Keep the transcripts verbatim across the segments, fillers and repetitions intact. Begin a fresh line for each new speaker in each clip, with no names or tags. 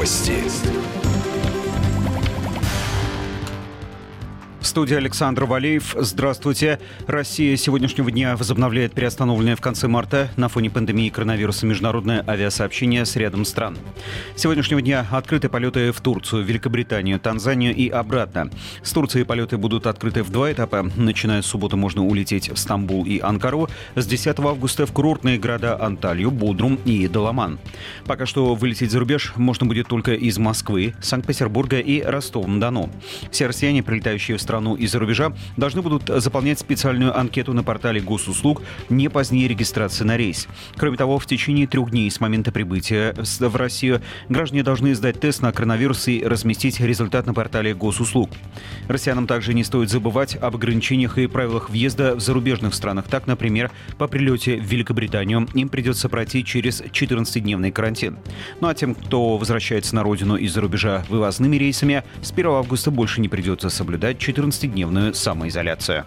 Новости.
В студии Александр Валеев. Здравствуйте. Россия с сегодняшнего дня возобновляет приостановленное в конце марта на фоне пандемии коронавируса международное авиасообщение с рядом стран. С сегодняшнего дня открыты полеты в Турцию, Великобританию, Танзанию и обратно. С Турции полеты будут открыты в два этапа. Начиная с субботы можно улететь в Стамбул и Анкару. С десятого августа в курортные города Анталью, Бодрум и Даламан. Пока что вылететь за рубеж можно будет только из Москвы, Санкт-Петербурга и Ростова-на-Дону. Все россияне, прилетающие в страну из-за рубежа, должны будут заполнять специальную анкету на портале госуслуг не позднее регистрации на рейс. Кроме того, в течение трех дней с момента прибытия в Россию граждане должны сдать тест на коронавирус и разместить результат на портале госуслуг. Россиянам также не стоит забывать об ограничениях и правилах въезда в зарубежных странах. Так, например, по прилете в Великобританию им придется пройти через четырнадцатидневный карантин. Ну а тем, кто возвращается на родину из-за рубежа вывозными рейсами, с первого августа больше не придется соблюдать четырнадцатидневную самоизоляцию.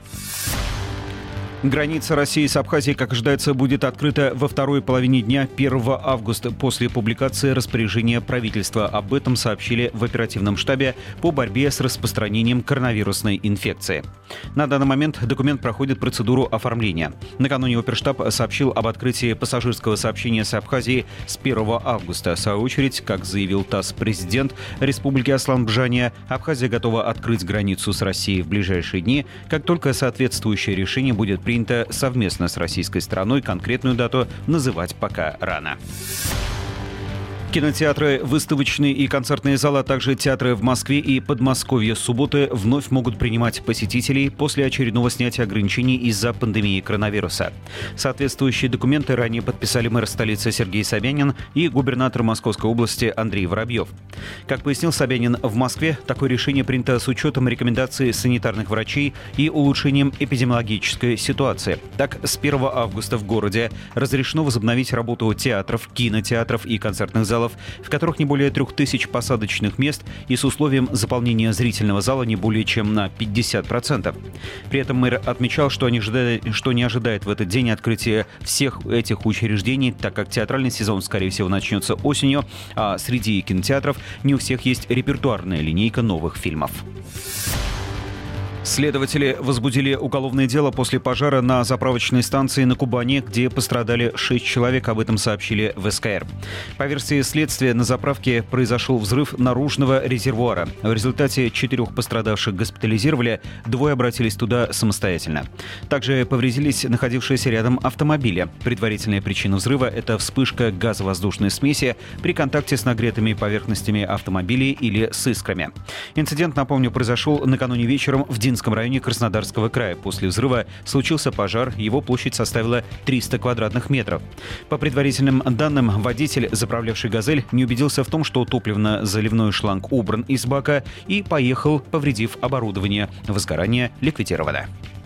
Граница России с Абхазией, как ожидается, будет открыта во второй половине дня первого августа после публикации распоряжения правительства. Об этом сообщили в оперативном штабе по борьбе с распространением коронавирусной инфекции. На данный момент документ проходит процедуру оформления. Накануне оперштаб сообщил об открытии пассажирского сообщения с Абхазией с первого августа. В свою очередь, как заявил ТАСС президент Республики Аслан Бжания, Абхазия готова открыть границу с Россией в ближайшие дни, как только соответствующее решение будет принято совместно с российской стороной. Конкретную дату называть пока рано. Кинотеатры, выставочные и концертные залы, а также театры в Москве и Подмосковье с субботы вновь могут принимать посетителей после очередного снятия ограничений из-за пандемии коронавируса. Соответствующие документы ранее подписали мэр столицы Сергей Собянин и губернатор Московской области Андрей Воробьев. Как пояснил Собянин, в Москве такое решение принято с учетом рекомендаций санитарных врачей и улучшением эпидемиологической ситуации. Так, с первого августа в городе разрешено возобновить работу театров, кинотеатров и концертных залов, в которых не более трех тысяч посадочных мест и с условием заполнения зрительного зала не более чем на пятьдесят процентов. При этом мэр отмечал, что не ожидает, что не ожидает в этот день открытия всех этих учреждений, так как театральный сезон, скорее всего, начнется осенью, а среди кинотеатров не у всех есть репертуарная линейка новых фильмов. Следователи возбудили уголовное дело после пожара на заправочной станции на Кубани, где пострадали шесть человек. Об этом сообщили в эс ка эр. По версии следствия, на заправке произошел взрыв наружного резервуара. В результате четырех пострадавших госпитализировали, двое обратились туда самостоятельно. Также повредились находившиеся рядом автомобили. Предварительная причина взрыва – это вспышка газовоздушной смеси при контакте с нагретыми поверхностями автомобилей или с искрами. Инцидент, напомню, произошел накануне вечером в Динском районе Краснодарского края. После взрыва случился пожар, его площадь составила триста квадратных метров. По предварительным данным, водитель, заправлявший «Газель», не убедился в том, что топливно-заливной шланг убран из бака и поехал, повредив оборудование. Возгорание ликвидировано.